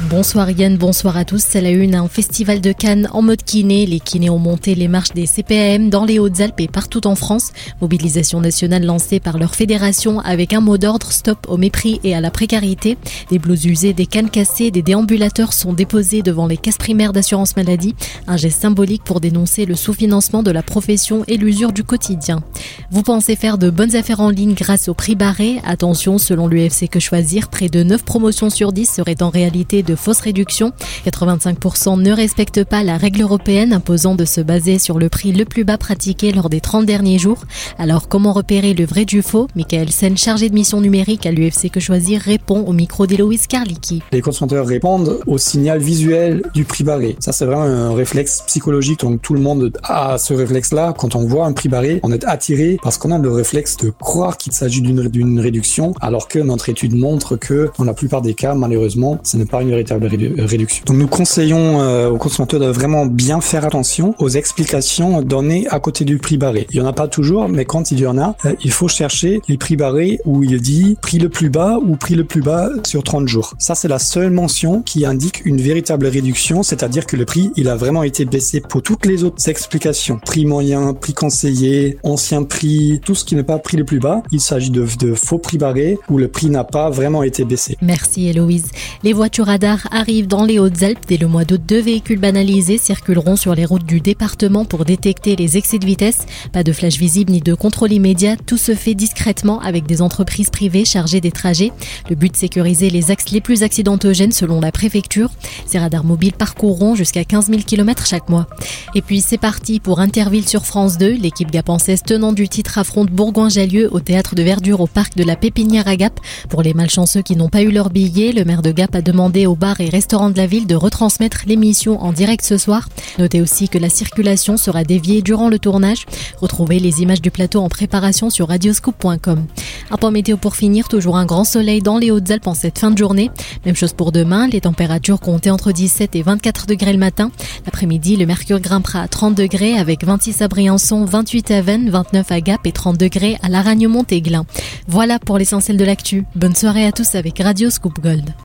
Bonsoir Yann, bonsoir à tous. À la une, un festival de Cannes en mode kiné. Les kinés ont monté les marches des CPAM dans les Hautes-Alpes et partout en France. Mobilisation nationale lancée par leur fédération avec un mot d'ordre: stop au mépris et à la précarité. Des blouses usées, des cannes cassées, des déambulateurs sont déposés devant les caisses primaires d'assurance maladie. Un geste symbolique pour dénoncer le sous-financement de la profession et l'usure du quotidien. Vous pensez faire de bonnes affaires en ligne grâce au prix barré? Attention, selon l'UFC Que Choisir, près de 9 promotions sur 10 seraient en réalité de fausses réductions. 85% ne respectent pas la règle européenne imposant de se baser sur le prix le plus bas pratiqué lors des 30 derniers jours. Alors comment repérer le vrai du faux? Michael Sen, chargé de mission numérique à l'UFC Que Choisir, répond au micro d'Héloïse Karlicki. Les consommateurs répondent au signal visuel du prix barré. Ça, c'est vraiment un réflexe psychologique. Donc tout le monde a ce réflexe-là. Quand on voit un prix barré, on est attiré parce qu'on a le réflexe de croire qu'il s'agit d'une réduction, alors que notre étude montre que dans la plupart des cas, malheureusement, ce n'est pas une véritable réduction. Donc nous conseillons aux consommateurs de vraiment bien faire attention aux explications données à côté du prix barré. Il y en a pas toujours, mais quand il y en a, il faut chercher les prix barrés où il dit prix le plus bas ou prix le plus bas sur 30 jours. Ça, c'est la seule mention qui indique une véritable réduction, c'est-à-dire que le prix, il a vraiment été baissé. Pour toutes les autres explications, prix moyen, prix conseillé, ancien prix, tout ce qui n'est pas prix le plus bas, il s'agit de faux prix barrés où le prix n'a pas vraiment été baissé. Merci Héloïse. Les voitures radars arrivent dans les Hautes-Alpes. Dès le mois d'août, 2 véhicules banalisés circuleront sur les routes du département pour détecter les excès de vitesse. Pas de flash visible ni de contrôle immédiat. Tout se fait discrètement avec des entreprises privées chargées des trajets. Le but, sécuriser les axes les plus accidentogènes selon la préfecture. Ces radars mobiles parcourront jusqu'à 15 000 km chaque mois. Et puis c'est parti pour Interville sur France 2. L'équipe gapençaise tenant du titre affronte Bourgoin-Jallieu au théâtre de Verdure au parc de la Pépinière à Gap. Pour les malchanceux qui n'ont pas eu leur billet, le maire de Gap a demandé aux bars et restaurants de la ville de retransmettre l'émission en direct ce soir. Notez aussi que la circulation sera déviée durant le tournage. Retrouvez les images du plateau en préparation sur radioscoop.com. Un point météo pour finir, toujours un grand soleil dans les Hautes-Alpes en cette fin de journée. Même chose pour demain, les températures comptaient entre 17 et 24 degrés le matin. L'après-midi, le mercure grimpera à 30 degrés avec 26 à Briançon, 28 à Vennes, 29 à Gap et 30 degrés à Laragne-Montéglin. Voilà pour l'essentiel de l'actu. Bonne soirée à tous avec Radio Scoop Gold.